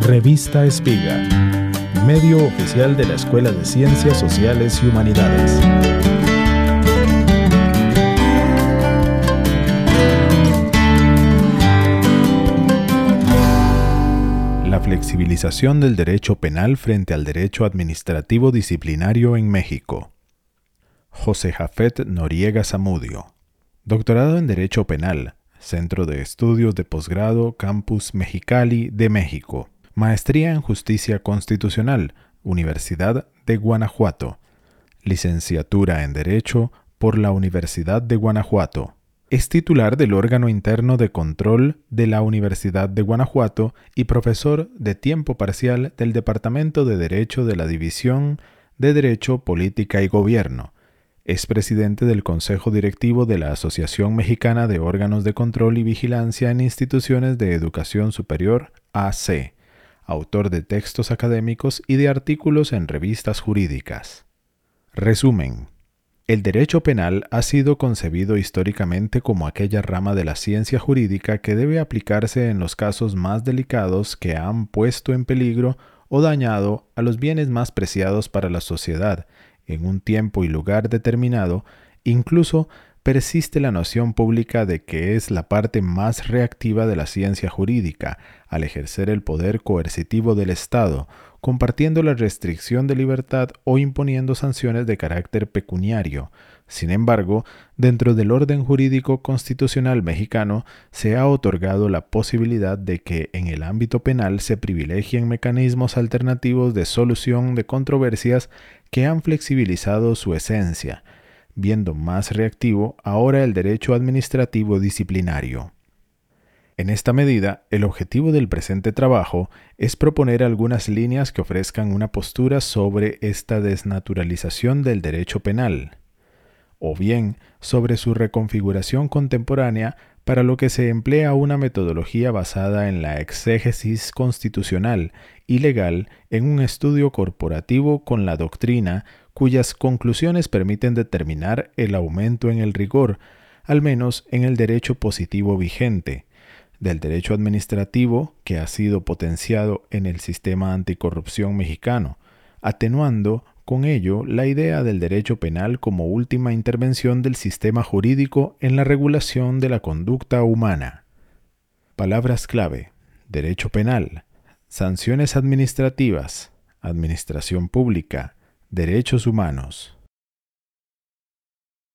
Revista Espiga, medio oficial de la Escuela de Ciencias Sociales y Humanidades. La flexibilización del derecho penal frente al derecho administrativo disciplinario en México. José Jafet Noriega Zamudio. Doctorado en Derecho Penal, Centro de Estudios de Posgrado, Campus Mexicali de México. Maestría en Justicia Constitucional, Universidad de Guanajuato. Licenciatura en Derecho por la Universidad de Guanajuato. Es titular del órgano interno de control de la Universidad de Guanajuato y profesor de tiempo parcial del Departamento de Derecho de la División de Derecho, Política y Gobierno. Es presidente del Consejo Directivo de la Asociación Mexicana de Órganos de Control y Vigilancia en Instituciones de Educación Superior, AC. Autor de textos académicos y de artículos en revistas jurídicas. Resumen. El derecho penal ha sido concebido históricamente como aquella rama de la ciencia jurídica que debe aplicarse en los casos más delicados que han puesto en peligro o dañado a los bienes más preciados para la sociedad, en un tiempo y lugar determinado. Incluso persiste la noción pública de que es la parte más reactiva de la ciencia jurídica, al ejercer el poder coercitivo del Estado, compartiendo la restricción de libertad o imponiendo sanciones de carácter pecuniario. Sin embargo, dentro del orden jurídico constitucional mexicano se ha otorgado la posibilidad de que en el ámbito penal se privilegien mecanismos alternativos de solución de controversias que han flexibilizado su esencia, viendo más reactivo ahora el derecho administrativo disciplinario. En esta medida, el objetivo del presente trabajo es proponer algunas líneas que ofrezcan una postura sobre esta desnaturalización del derecho penal, o bien sobre su reconfiguración contemporánea, para lo que se emplea una metodología basada en la exégesis constitucional y legal en un estudio corporativo con la doctrina, cuyas conclusiones permiten determinar el aumento en el rigor, al menos en el derecho positivo vigente, del derecho administrativo que ha sido potenciado en el sistema anticorrupción mexicano, atenuando con ello la idea del derecho penal como última intervención del sistema jurídico en la regulación de la conducta humana. Palabras clave: derecho penal, sanciones administrativas, administración pública, derechos humanos.